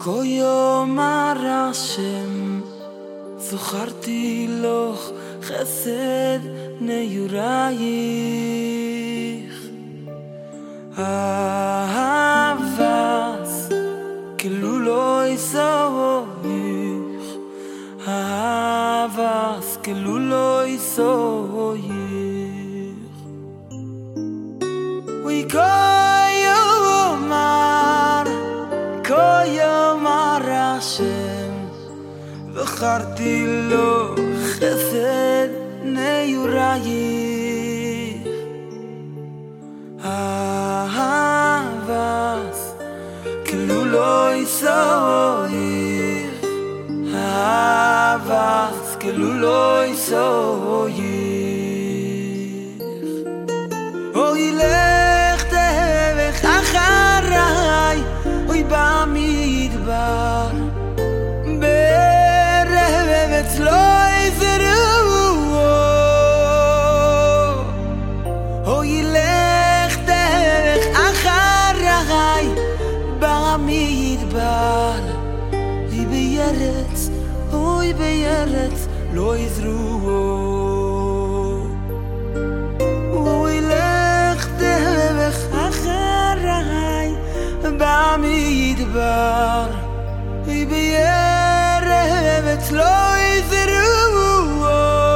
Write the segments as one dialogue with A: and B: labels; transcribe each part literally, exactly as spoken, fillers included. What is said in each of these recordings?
A: כל יום הרשם זוכרתי לך חסד נעורייך אהבס כאילו לא יסוייך אהבס כאילו לא יסוייך וכל יום כל יום הרשם זכרתי לו חסד נעורייך אהבס כאילו לא יסוייך אהבס כאילו לא יסוייך אוי לך תלך אחריי אוי במדבר ברבץ לא יזרו אוי לך תלך אחריי במדבר אוי בירץ אוי בירץ לא יזרו אוי לך תלך אחריי במדבר אוי בירץ לא יזרו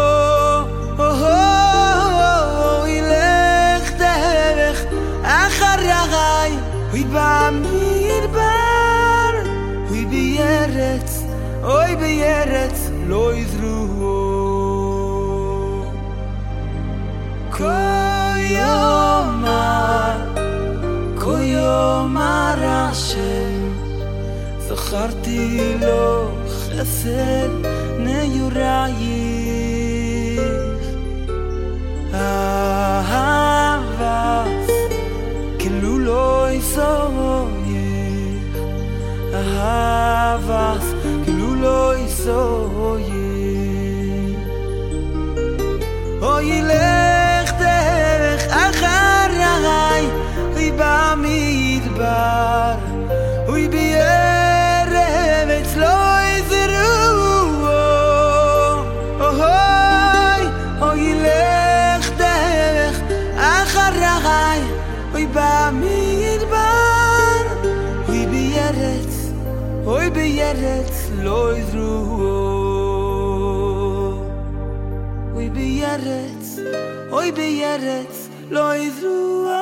A: אוי לך תלך אחריי אוי במדבר אוי בירץ אוי בירץ לא יזרו כל יום כל יום הרשם זכרתי לו חסד נעורייך אהבס כאילו לא יסוייך אהבס כאילו לא יסוייך אוי לך תלך אחריי אוי במדבר אוי בירץ לא יזרו אוי אוי לך תלך אחריי אוי במדבר אוי בירץ אוי בירץ לא יזרו אוי בירץ אוי בירץ לא יזרו